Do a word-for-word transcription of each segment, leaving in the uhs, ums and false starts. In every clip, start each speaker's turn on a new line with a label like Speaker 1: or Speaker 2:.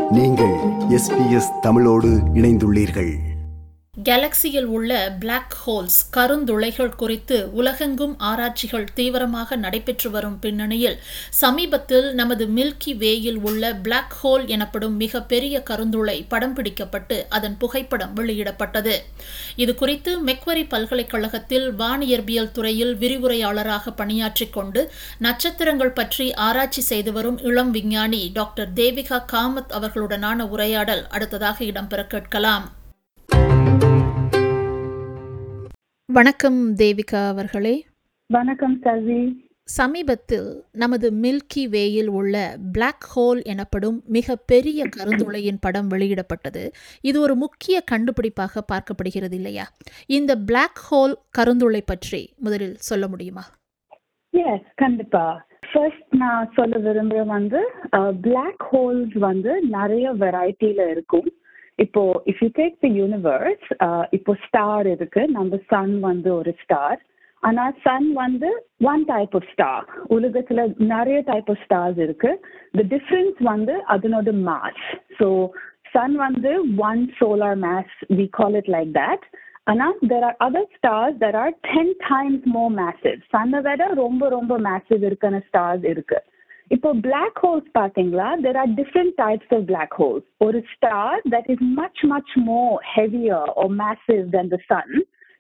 Speaker 1: நீங்கள் S B S தமிழோடு இணைந்துள்ளீர்கள்.
Speaker 2: கேலக்சியில் உள்ள பிளாக் ஹோல்ஸ் கருந்துளைகள் குறித்து உலகெங்கும் ஆராய்ச்சிகள் தீவிரமாக நடைபெற்று வரும் பின்னணியில் சமீபத்தில் நமது மில்கி வேயில் உள்ள பிளாக் ஹோல் எனப்படும் மிக பெரிய கருந்துளை படம் பிடிக்கப்பட்டு அதன் புகைப்படம் வெளியிடப்பட்டது. இதுகுறித்து மெக்வரி பல்கலைக்கழகத்தில் வானியற்பியல் துறையில் விரிவுரையாளராக பணியாற்றிக் கொண்டு நட்சத்திரங்கள் பற்றி ஆராய்ச்சி செய்து வரும் இளம் விஞ்ஞானி டாக்டர் தேவிகா காமத் அவர்களுடனான உரையாடல் அடுத்ததாக இடம்பெற கேட்கலாம். வணக்கம் தேவிகா அவர்களே.
Speaker 3: வணக்கம் சவி.
Speaker 2: சமீபத்தில் நமது மில்கி வேயில் உள்ள பிளாக் ஹோல் எனப்படும் மிக பெரிய கருந்துளையின் படம் வெளியிடப்பட்டது. இது ஒரு முக்கிய கண்டுபிடிப்பாக பார்க்கப்படுகிறது இல்லையா? இந்த பிளாக் ஹோல் கருந்துளை பற்றி முதலில் சொல்ல முடியுமா?
Speaker 3: எஸ், கண்டிப்பா. ஃபர்ஸ்ட் நான் சொல்ல விரும்புகிறேன் வந்து பிளாக் ஹோல்ஸ் வந்து நிறைய வெரைட்டில இருக்கும். இப்போ if you take the universe, இப்போ ஸ்டார் இருக்கு. நம்ம சன் வந்து ஒரு ஸ்டார். ஆனா சன் வந்து ஒன் டைப் ஆஃப் ஸ்டார். உலகத்துல நிறைய டைப் ஆஃப் ஸ்டார்ஸ் இருக்கு. தி டிஃபரன்ஸ் வந்து அதனோட மாஸ். ஸோ சன் வந்து one solar mass, we call it like that. ஆனா there are other stars that are ten times more massive. சன்னை விட ரொம்ப ரொம்ப massive இருக்கிற ஸ்டார்ஸ் இருக்கு. இப்போ பிளாக் ஹோல்ஸ் பாத்தீங்களா, there are different types of black holes. ஒரு star that is much much more heavier or massive than the sun,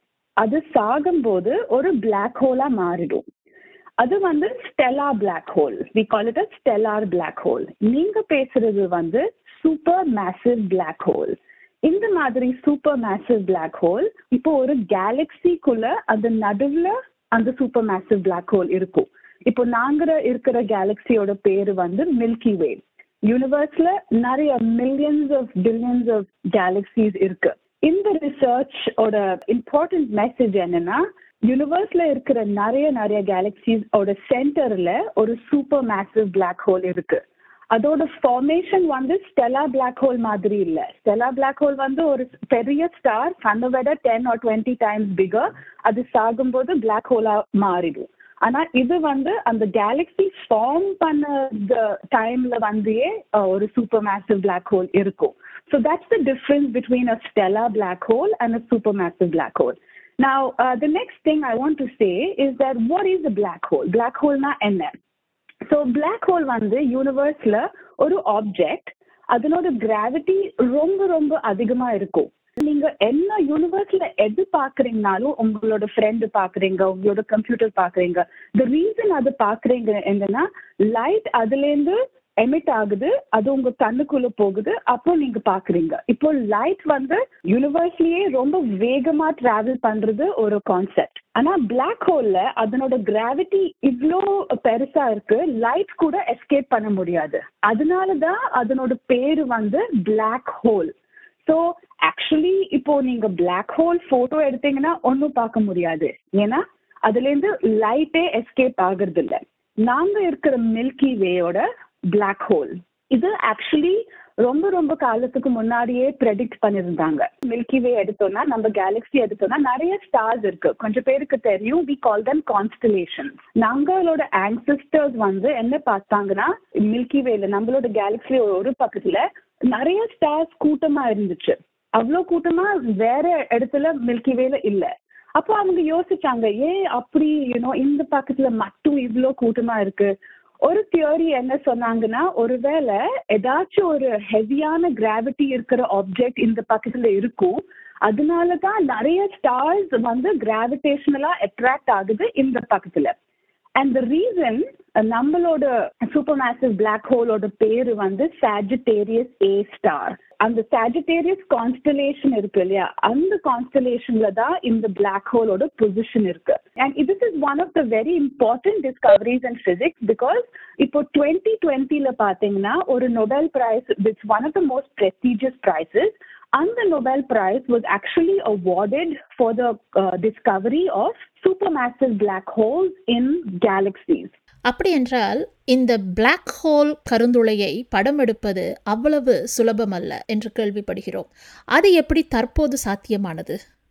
Speaker 3: அது சாகும்போது ஒரு பிளாக் ஹோலா மாறிடும். அது வந்து stellar black hole. we call it a stellar black hole. நீங்க பேசுறது வந்து சூப்பர் மேசிவ் பிளாக் ஹோல். இந்த மாதிரி சூப்பர் மேசிவ் பிளாக் ஹோல் இப்போ ஒரு கேலக்சிக்குள்ள அந்த நடுவுல அந்த சூப்பர் மேசிவ் பிளாக் ஹோல் இருக்கும். இப்போ நாங்க இருக்கிற கேலக்சியோட பேரு வந்து மில்கி வே. யூனிவர்ஸ்ல நிறைய millions of billions of galaxies இருக்கு. இந்த ரிசர்ச் ஓட இம்பார்ட்டன்ட் மெசேஜ் என்னன்னா, யூனிவர்ஸ்ல இருக்கிற நிறைய நிறைய கேலக்சிஸ் ஓட சென்டர்ல ஒரு சூப்பர் மேசிவ் பிளாக் ஹோல் இருக்கு. அதோட ஃபார்மேஷன் வந்து ஸ்டெல்லா பிளாக் ஹோல் மாதிரி இல்ல. ஸ்டெல்லா பிளாக் ஹோல் வந்து ஒரு பெரிய ஸ்டார், சன்னை விட ten or twenty times bigger. அது சாகும்போது பிளாக் ஹோலா மாறிடும். ஆனா இது வந்து அந்த கேலக்சி ஃபார்ம் பண்ண டைம்ல வந்து ஒரு சூப்பர் மேசிவ் பிளாக் ஹோல் இருக்கும். So that's the difference between a stellar black hole and a super massive black hole. Now, uh, the next thing I want to say is that what is a black hole? Black hole na enna? So black hole வந்து யூனிவர்ஸ்ல ஒரு object, அதனோட gravity ரொம்ப ரொம்ப அதிகமா இருக்கும். நீங்க என்ன யூனிவர்ஸ்ல எது பாக்குறீங்கனாலும், உங்களோட ஃப்ரெண்டு பாக்குறீங்க, உங்களோட கம்ப்யூட்டர் பாக்குறீங்க, த ரீசன் அது பாக்குறீங்க என்னன்னா, லைட் அதுல இருந்து எமிட் ஆகுது, அது உங்க கண்ணுக்குள்ள போகுது, அப்போ நீங்க பாக்குறீங்க. இப்போ லைட் வந்து யூனிவர்ஸ்லயே ரொம்ப வேகமா டிராவல் பண்றது ஒரு கான்செப்ட். ஆனா பிளாக் ஹோல்ல அதனோட கிராவிட்டி இவ்வளோ பெருசா இருக்கு, லைட் கூட எஸ்கேப் பண்ண முடியாது. அதனாலதான் அதனோட பேரு வந்து பிளாக் ஹோல். ஸோ ஆக்சுவலி இப்போ நீங்க பிளாக் ஹோல் போட்டோ எடுத்தீங்கன்னா ஒன்னும் பார்க்க முடியாது, ஏன்னா அதுல இருந்து லைட்டே எஸ்கேப் ஆகுறது இல்ல. நாங்க இருக்கிற மில்கி வேயோட பிளாக் ஹோல் இது ஆக்சுவலி ரொம்ப ரொம்ப காலத்துக்கு முன்னாடியே ப்ரெடிக்ட் பண்ணிருந்தாங்க. மில்கி வே எடுத்தோம்னா, நம்ம கேலக்சி எடுத்தோம்னா நிறைய ஸ்டார்ஸ் இருக்கு. கொஞ்சம் பேருக்கு தெரியும், we call them constellations. நாங்களோட ancestors வந்து என்ன பார்த்தாங்கன்னா, மில்கி வேல நம்மளோட கேலக்சி ஒரு பக்கத்துல நிறைய ஸ்டார்ஸ் கூட்டமா இருந்துச்சு. அவ்வளோ கூட்டமா வேற இடத்துல மில்கி வேல இல்ல. அப்போ அவங்க யோசிச்சாங்க, ஏன் அப்படி யூனோ இந்த பக்கத்துல மட்டும் இவ்வளோ கூட்டமா இருக்கு. ஒரு தியோரி என்ன சொன்னாங்கன்னா, ஒருவேளை ஏதாச்சும் ஒரு ஹெவியான கிராவிட்டி இருக்கிற ஆப்ஜெக்ட் இந்த பக்கத்துல இருக்கும், அதனாலதான் நிறைய ஸ்டார்ஸ் வந்து கிராவிடேஷனலா அட்ராக்ட் ஆகுது இந்த பக்கத்துல. அண்ட் த ரீசன், நம்மளோட சூப்பர் மேசிவ் பிளாக் ஹோலோட பேரு வந்து சாஜிட்டேரியஸ் ஏ ஸ்டார். அந்த சாஜிட்டேரியஸ் கான்ஸ்டலேஷன் இருக்கு இல்லையா, அந்த கான்ஸ்டலேஷன்ல தான் இந்த பிளாக் ஹோலோட பொசிஷன் இருக்கு. And this is one of the very important discoveries in physics, because இப்போ twenty twenty ல பாத்தீங்கன்னா ஒரு Nobel prize, which one of the most prestigious prizes, and the Nobel Prize was actually awarded for the uh, discovery of supermassive black holes in galaxies.
Speaker 2: அப்படி என்றால் இந்த black hole கருந்துளையை படம் எடுப்பது அவ்வளவு சுலபமல்ல என்று கேள்விப்படுகிறோம். அது எப்படி தற்போது சாத்தியமானது?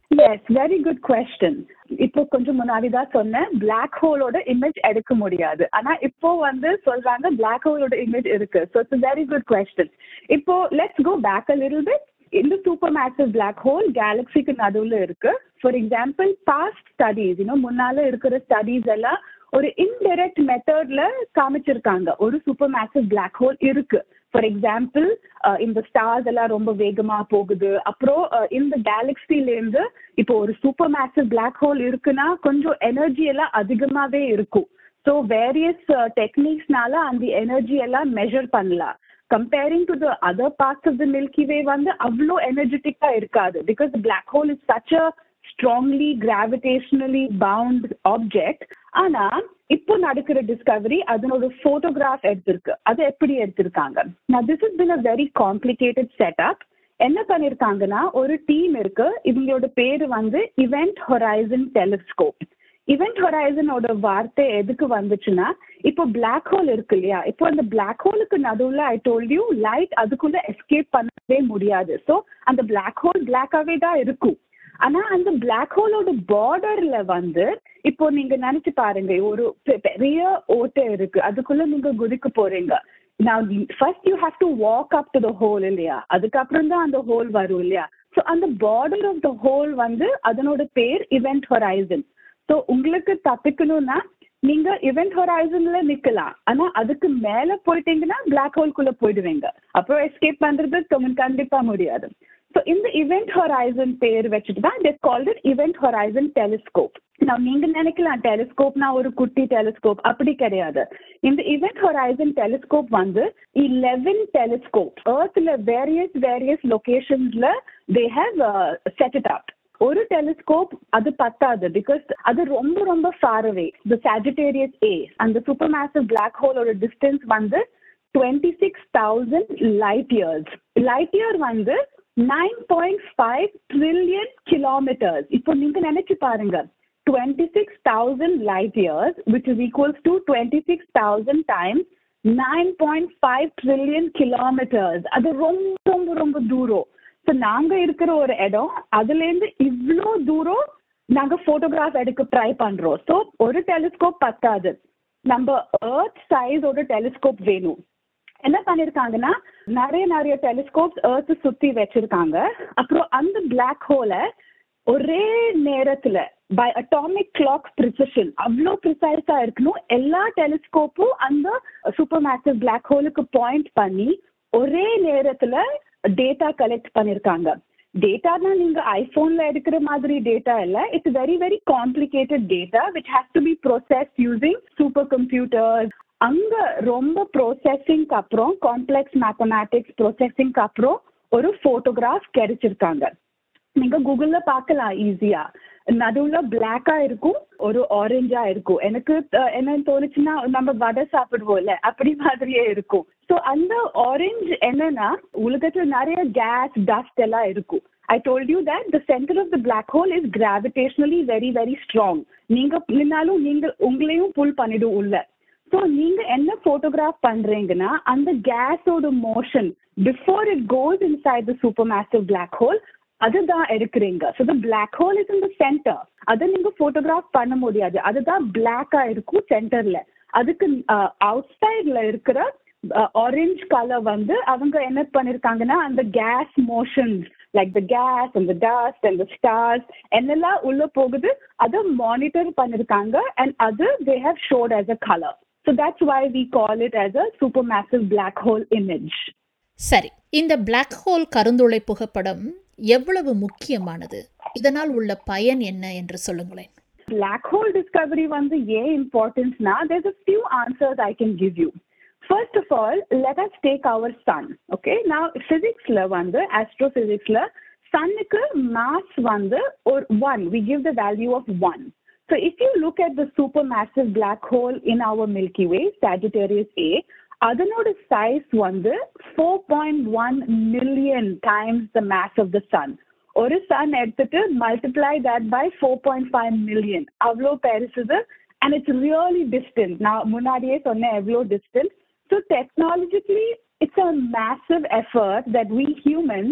Speaker 3: Yes, very good question. இப்போ கொஞ்சம் முன்னாடி தான் சொன்னேன் பிளாக் ஹோலோட இமேஜ் எடுக்க முடியாது. ஆனா இப்போ வந்து சொல்றாங்க பிளாக் ஹோலோட இமேஜ் இருக்கு. So it's a very good question. இப்போ let's go back a little bit. இந்த சூப்பர் மேசிவ் பிளாக் ஹோல் கேலக்சிக்கு நடுவுல இருக்கு. ஃபார் எக்ஸாம்பிள் பாஸ்ட் ஸ்டடீஸ் இன்னும் முன்னால இருக்கிற ஸ்டடீஸ் எல்லாம் ஒரு இன்டைரக்ட் மெத்தட்ல காமிச்சிருக்காங்க ஒரு சூப்பர் மேசிவ் பிளாக் ஹோல் இருக்கு. ஃபார் எக்ஸாம்பிள் இந்த ஸ்டார்ஸ் எல்லாம் ரொம்ப வேகமா போகுது, அப்புறம் இந்த கேலக்சில இருந்து இப்போ ஒரு சூப்பர் மேசிவ் பிளாக் ஹோல் இருக்குன்னா கொஞ்சம் எனர்ஜி எல்லாம் அதிகமாவே இருக்கும். ஸோ வேரியஸ் டெக்னிக்ஸ்னால அந்த எனர்ஜி எல்லாம் மெஷர் பண்ணலாம். Comparing to the other parts of the Milky Way வந்து அவ்வளோ எனர்ஜெட்டிக்கா இருக்காது. Because black hole is such a strongly gravitationally bound object. ஆனா இப்போ நடக்கிற டிஸ்கவரி அதனோட போட்டோகிராஃப் எடுத்திருக்கு. அது எப்படி எடுத்திருக்காங்க? நான் this is been a very complicated setup. என்ன பண்ணிருக்காங்கன்னா ஒரு டீம் இருக்கு, இவங்களோட பேரு வந்து இவென்ட் ஹொரைசன் டெலிஸ்கோப். இவென்ட் ஹொரைசனோட வார்த்தை எதுக்கு வந்துச்சுன்னா இப்போ பிளாக் ஹோல் இருக்கு இல்லையா, இப்போ அந்த பிளாக் ஹோலுக்கு நடுவுல ஐ டோல்ட் யூ லைட் அதுக்குள்ள எஸ்கேப் பண்ணவே முடியாது. ஸோ அந்த பிளாக் ஹோல் பிளாக்காவே தான் இருக்கும். ஆனா அந்த பிளாக் ஹோலோட பார்டர்ல வந்து இப்போ நீங்க நினைச்சு பாருங்க, ஒரு பெரிய ஓட்டை இருக்கு, அதுக்குள்ள நீங்க குதிக்க போறீங்க. Now first you have to walk up to the hole இல்லையா, அதுக்கப்புறம் தான் அந்த ஹோல் வரும் இல்லையா. ஸோ அந்த பார்டர் ஆஃப் த ஹோல் வந்து அதனோட பேர் இவென்ட் ஹொரைசன். ஸோ உங்களுக்கு தப்பிக்கணும்னா நீங்க இவென்ட் ஹொரைசன்ல நிக்கலாம், ஆனா அதுக்கு மேல போயிட்டீங்கன்னா பிளாக் ஹோல்குள்ள போயிடுவீங்க, அப்புறம் எஸ்கேப் பண்றது கண்டிப்பா முடியாது. ஸோ இந்த இவென்ட் ஹொரைசன் பேர் வச்சுட்டு தான் they called it event horizon telescope. நான் நீங்க நினைக்கலாம் டெலிஸ்கோப்னா ஒரு குட்டி டெலிஸ்கோப், அப்படி கிடையாது. இந்த இவென்ட் ஹொரைசன் டெலிஸ்கோப் வந்து eleven டெலிஸ்கோப் எர்த்ல வேரியஸ் வேரியஸ் லொகேஷன்ஸ்ல they have uh, set it up. ஒரு டெலிஸ்கோப் அது பத்தாது, பிகாஸ் அது ரொம்ப ரொம்ப far away. The Sagittarius A அந்த சூப்பர் மேசிவ் பிளாக் ஹோலோட டிஸ்டன்ஸ் வந்து twenty-six thousand light years. Light year வந்து nine point five trillion kilometers. இப்போ நீங்க நினைச்சு பாருங்க, twenty-six thousand light years which is equals to twenty-six thousand times nine point five trillion kilometers. அது ரொம்ப ரொம்ப ரொம்ப தூரம். ஸோ நாங்க இருக்கிற ஒரு இடம் அதுல இருந்து இவ்வளோ தூரம் நாங்க போட்டோகிராஃப் எடுக்க ட்ரை பண்றோம். ஸோ ஒரு டெலிஸ்கோப் பத்தாது, நம்ம எர்த் சைஸோட டெலிஸ்கோப் வேணும். என்ன பண்ணிருக்காங்கன்னா நிறைய நிறைய டெலிஸ்கோப்ஸ் எர்த் சுத்தி வச்சிருக்காங்க. அப்புறம் அந்த பிளாக் ஹோலை ஒரே நேரத்துல பை அட்டாமிக் கிளாக் ப்ரிசிஷன் அவ்வளோ ப்ரிசைஸா இருக்கணும், எல்லா டெலிஸ்கோப்பும் அந்த சூப்பர் மேசிவ் பிளாக் ஹோலுக்கு பாயிண்ட் பண்ணி ஒரே நேரத்துல டேட்டா கலெக்ட் பண்ணிருக்காங்க. டேட்டானா நீங்க ஐபோன்ல எடுக்கிற மாதிரி டேட்டா இல்ல, it's very very complicated data which has to be process using super computers. அங்க ரொம்ப ப்ரோசஸிங்க்கு அப்புறம் காம்ப்ளெக்ஸ் மேத்தமேட்டிக்ஸ் ப்ரோசஸிங்க்கு அப்புறம் ஒரு போட்டோகிராஃப் கிடைச்சிருக்காங்க. நீங்க கூகுள்ல பார்க்கலாம் ஈஸியா. நடுவுல பிளாக்கா இருக்கும், ஒரு ஆரஞ்சா இருக்கும். எனக்கு என்ன தோணுச்சுன்னா நம்ம வடை சாப்பிடுவோம்ல அப்படி மாதிரியே இருக்கும். ஸோ அந்த ஆரஞ்சு என்னன்னா உலகத்துல நிறைய கேஸ் டஸ்ட் எல்லாம் இருக்கும். I told you that the center of the black hole is gravitationally very very strong. நீங்க நின்னாலும் நீங்க உங்களையும் புல் பண்ணிடும் உள்ள. ஸோ நீங்க என்ன போட்டோகிராஃப் பண்றீங்கன்னா அந்த கேஸோட motion before it goes inside the super massive black hole அதுதான் எடுக்கிறீங்க. So the black hole is in the centre. அதை நீங்க போட்டோகிராஃப் பண்ண முடியாது, அதுதான் பிளாக்கா இருக்கும் சென்டர்ல. அதுக்கு அவுட் சைட்ல இருக்கிற ஆரஞ்ச் கலர் வந்து அவங்க என்ன பண்ணிருக்காங்கன்னா அந்த gas motions like the gas and the dust and the stars என்னெல்லாம் உள்ள போகுது அதை மானிட்டர் பண்ணிருக்காங்க. அண்ட் அது they have showed as a color. So that's why we call it as a supermassive black hole image.
Speaker 2: சரி, இந்த black hole கருந்துளை புகைப்படம் எவ்வளவு முக்கியமானது, இதனால் உள்ள பயன் என்ன என்று சொல்லுங்களேன்.
Speaker 3: Black hole discovery வந்து ஏன் இம்பார்ட்டன்ஸ்னா there's a few answers I can give you. First of all, let us take our sun. Okay, now physicsல வந்து astrophysicsல sunக்கு mass வந்து or one, we give the value of one. So if you look at the supermassive black hole in our Milky Way, Sagittarius A, அதனோட size வந்து four point one million times the mass of the sun. ஒரு sun எடுத்துட்டு multiply that by four point five million. அவ்வளோ பெருசுது. And it's really distant. நான் முன்னாடியே சொன்னேன் எவ்வளோ distant. So technologically, it's a massive effort that we humans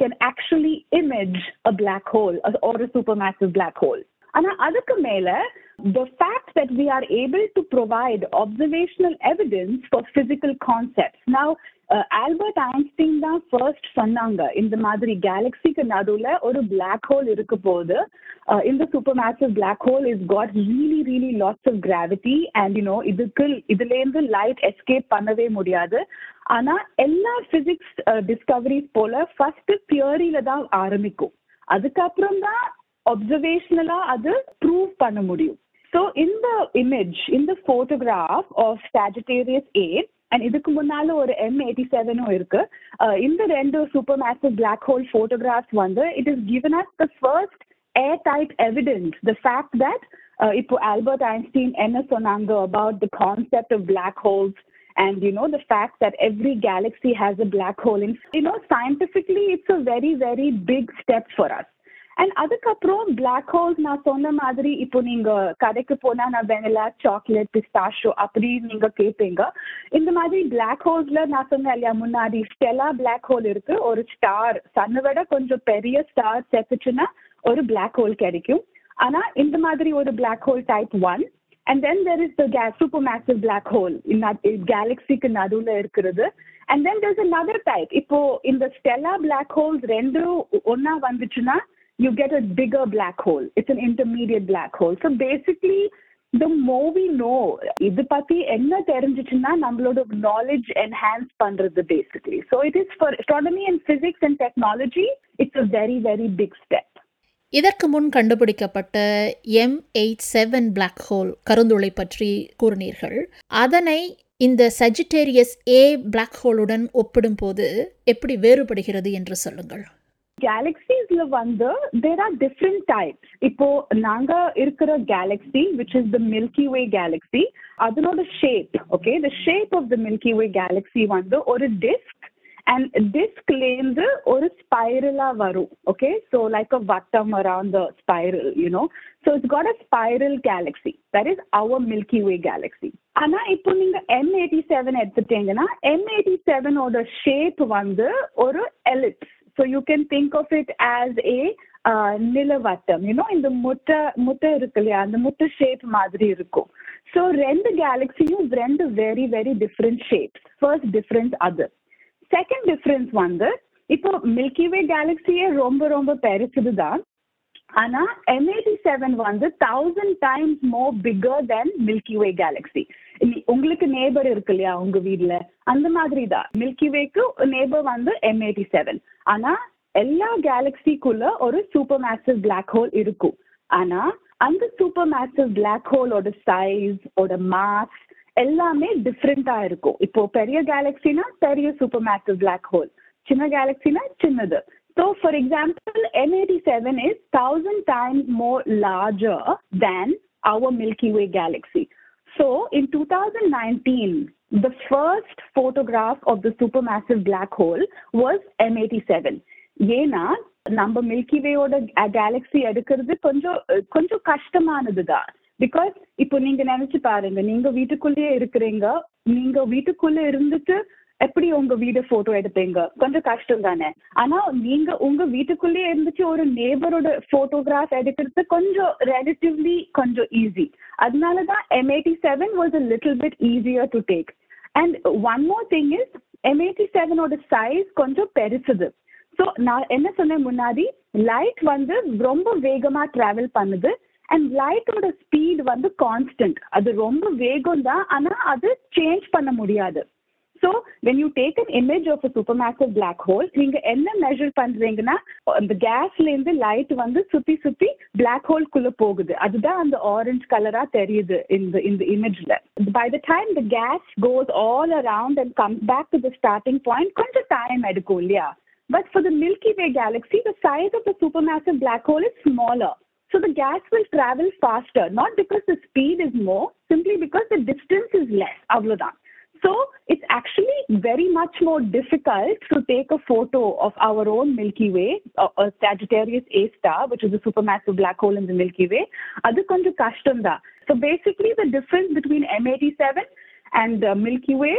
Speaker 3: can actually image a black hole or a supermassive black hole. ஆனா அதுக்கு மேல the fact that we are able to provide observational evidence for physical concepts. Now, uh, Albert Einstein தான் first சொன்னாங்க இந்த மாதிரி கேலக்சிக்கு நடுவுல ஒரு black hole இருக்க போது. Uh, இந்த supermassive black hole is got really really lots of gravity and you know இதுக்கு இதுல இருந்து light escape பண்ணவே முடியாது. ஆனா எல்லா physics uh, discoveries போல first தியரியில தான் ஆரம்பிக்கும், அதுக்கப்புறம் தான் observationally அது prove பண்ண முடியும். So in the image, in the photograph of Sagittarius A, and இதுக்கு முன்னால ஒரு M eighty-seven இருக்கு, இந்த ரெண்டு supermassive black hole photographs வந்து it has given us the first airtight evidence, the fact that uh, இப்போ Albert Einstein என்ன சொன்னாங்க about the concept of black holes and you know the fact that every galaxy has a black hole in, you know scientifically it's a very very big step for us. And அதுக்கப்புறம் black holes நான் சொன்ன மாதிரி இப்போ நீங்க கடைக்கு போனா நான் vanilla chocolate பிஸ்தாஷோ அப்படி நீங்க கேட்பீங்க. இந்த மாதிரி பிளாக் ஹோல்ஸ்ல நான் சொன்னேன் இல்லையா முன்னாடி ஸ்டெல்லா பிளாக் ஹோல் இருக்கு, ஒரு ஸ்டார் சன்னை விட கொஞ்சம் பெரிய ஸ்டார் செத்துச்சுன்னா ஒரு பிளாக் ஹோல் கிடைக்கும். ஆனா இந்த மாதிரி ஒரு black hole type one and then there is the super massive black hole கேலக்சிக்கு நடுவுல இருக்கிறது. And then there is another type. இப்போ இந்த ஸ்டெல்லா பிளாக் ஹோல்ஸ் ரெண்டும் ஒன்னா வந்துச்சுன்னா you get a bigger black hole. It's an intermediate black hole. So basically, the more we know, idu patti enna therinjichuna nammaloda knowledge enhance pandrathu basically. So it is for astronomy and physics and technology, it's a very very big step.
Speaker 2: இதற்கு முன் கண்டுபிடிக்கப்பட்ட M eighty-seven black hole கருந்துளை பற்றி கூறினீர்கள். அதனை இந்த சஜிட்டேரியஸ் A black ஹோலுடன் ஒப்பிடும்போது எப்படி வேறுபடுகிறது என்று சொல்லுங்கள்.
Speaker 3: Galaxiesல வந்து there are different types. இப்போ நாங்க இருக்கிற galaxy which is the Milky Way galaxy, அதனோட shape, okay, the shape of the Milky Way galaxy வந்து ஒரு disk and diskல இருந்து ஒரு ஸ்பைரலா வரும், okay, so like a vuttam around the spiral, you know, so it's got a spiral galaxy, that is our Milky Way galaxy. ஆனா இப்போ நீங்க M eighty-seven எடுத்துட்டீங்கன்னா M eighty-seven ஓட shape வந்து ஒரு ellipse. So you can think of it as a uh, nilavattam, you know, in the mutta mutta irukku and the mutta shape madri irukku. So rendu galaxyum rendu very very different shapes. First difference other. Second difference வந்து இப்போ Milky Way galaxy ரொம்ப ரொம்ப பெருசுது தான். ஆனா M eighty-seven வந்து thousand times more bigger than Milky Way galaxy. உங்களுக்கு neighbour இருக்கு இல்லையா உங்க வீட்ல, அந்த மாதிரி தான் மில்கி வேக்கு நேபர் வந்து M eighty-seven. ஆனா எல்லா கேலக்சிக்குள்ள ஒரு சூப்பர் மேசிவ் பிளாக் ஹோல் இருக்கும். ஆனா அந்த சூப்பர் மேசிவ் பிளாக் ஹோலோட சைஸ் ஓட மாஸ் எல்லாமே டிஃப்ரெண்டா இருக்கும். இப்போ பெரிய கேலக்சினா பெரிய சூப்பர் மேசிவ் பிளாக் ஹோல், சின்ன கேலக்சினா சின்னது. So for example, M eighty-seven is thousand times more larger than our Milky Way galaxy. So in two thousand nineteen, the first photograph of the supermassive black hole was M eighty-seven. ஏன்னா நம்ம milky வேயோட Galaxy எடுக்கிறது கொஞ்சம் கொஞ்சம் கஷ்டமானதுதான். Because இப்போ நீங்க நினைச்சு பாருங்க, நீங்க வீட்டுக்குள்ளேயே இருக்கிறீங்க, நீங்க வீட்டுக்குள்ள இருந்துட்டு எப்படி உங்க வீடு போட்டோ எடுப்பீங்க, கொஞ்சம் கஷ்டம் தானே. ஆனா நீங்க உங்க வீட்டுக்குள்ளேயே இருந்துச்சு ஒரு நேபரோட போட்டோகிராஃப் எடுக்கிறது கொஞ்சம் ரிலேட்டிவ்லி கொஞ்சம் ஈஸி. அதனாலதான் M eighty-seven was a little bit easier to take. And one more thing is M eighty-seven ஓட சைஸ் கொஞ்சம் பெருசுது. ஸோ நான் என்ன சொன்னேன் முன்னாடி, லைட் வந்து ரொம்ப வேகமா டிராவல் பண்ணுது அண்ட் லைட்டோட ஸ்பீட் வந்து கான்ஸ்டன்ட். அது ரொம்ப வேகம் தான், ஆனா அது சேஞ்ச் பண்ண முடியாது. So when you take an image of a supermassive black hole, நீங்க என்ன மெஷர் பண்றீங்கன்னா அந்த கேஸ்ல இருந்து லைட் வந்து சுத்தி சுத்தி பிளாக் ஹோல் குள்ள போகுது. அதுதான் அந்த ஆரஞ்சு கலரா தெரியுது இந்த இந்த இமேஜ்ல. By the time the gas goes all around and comes back to the starting point, கொஞ்சம் டைம் எடுக்கும் இல்லையா? But for the Milky Way galaxy, the size of the supermassive black hole is smaller. So the gas will travel faster, not because the speed is more, simply because the distance is less. avlodan. So it's actually very much more difficult to take a photo of our own Milky Way, or, or Sagittarius A star, which is a supermassive black hole in the Milky Way. Adu konja kashtam da. So basically the difference between M eighty-seven and uh, Milky Way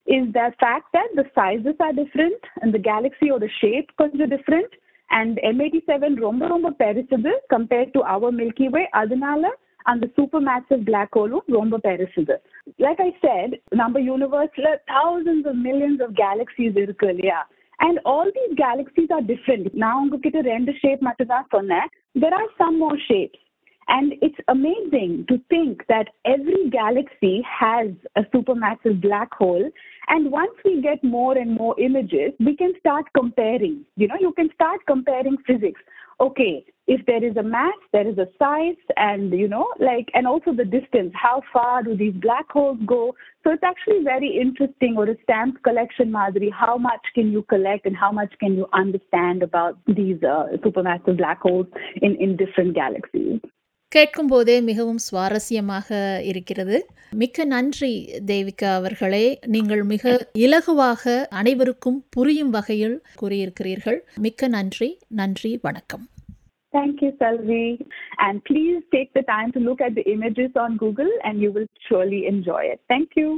Speaker 3: is the fact that the sizes are different and the galaxy or the shape கொஞ்சம் different and M eighty-seven ரொம்ப ரொம்ப பெருசுது compared to our Milky Way. அதனால அந்த supermassive black hole ரொம்ப பெருசுது. Like I said, நம்ம universeல thousands of millions of galaxies இருக்கு இல்லையா? And all these galaxies are different. நான் உங்ககிட்ட ரெண்டு shape மட்டும் தான் சொன்னேன். There are some more shapes. And it's amazing to think that every galaxy has a supermassive black hole. And once we get more and more images, we can start comparing. You know, you can start comparing physics. Okay, if there is a mass, there is a size, and, you know, like, and also the distance. How far do these black holes go? So it's actually very interesting, or a stamp collection, Madhuri. How much can you collect and how much can you understand about these uh, supermassive black holes in, in different galaxies?
Speaker 2: கேட்கும் போதே மிகவும் சுவாரஸ்யமாக இருக்கிறது. மிக்க நன்றி தேவிகா அவர்களே. நீங்கள் மிக இலகுவாக அனைவருக்கும் புரியும் வகையில் கூறியிருக்கிறீர்கள். மிக்க நன்றி. நன்றி, வணக்கம்.
Speaker 3: Thank you, Salvi. And please take the time to look at the images on Google and you will surely enjoy it. Thank you.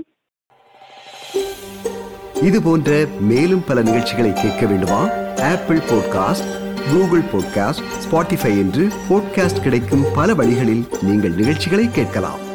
Speaker 1: இது போன்ற மேலும் பல நிகழ்ச்சிகளை கேட்க வேண்டுமா? Apple podcast, Google podcast, Spotify என்று பாட்காஸ்ட் கிடைக்கும் பல வழிகளில் நீங்கள் நிகழ்ச்சிகளை கேட்கலாம்.